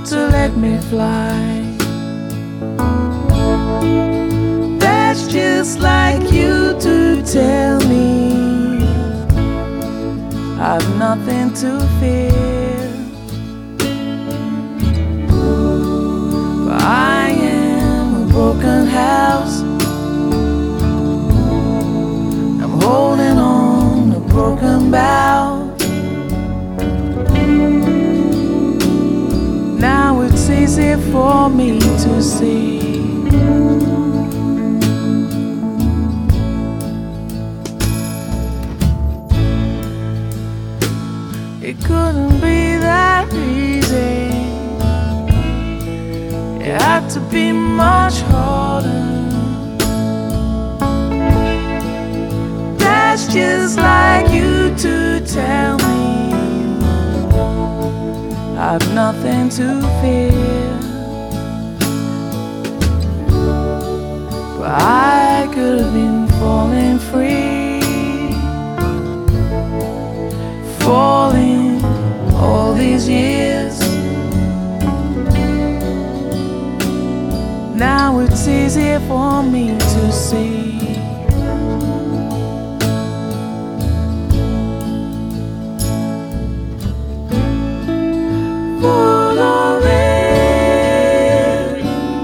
to let me fly. That's just like you to tell me I've nothing to fear. But I am a broken house. I'm holding on a broken bough. Now it's easy for me to see. It couldn't be that easy. It had to be much harder. That's just like you to tell me I've nothing to fear. But I could have been falling free, falling all these years. Now it's easy for me to see. Full of it,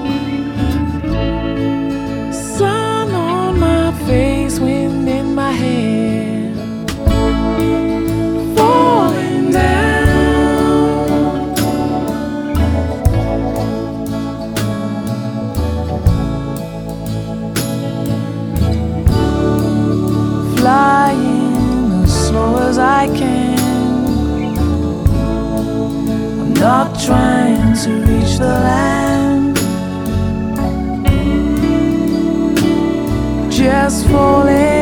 sun on my face, wind in my hair, falling down. Flying as slow as I can. Not trying to reach the land, just falling.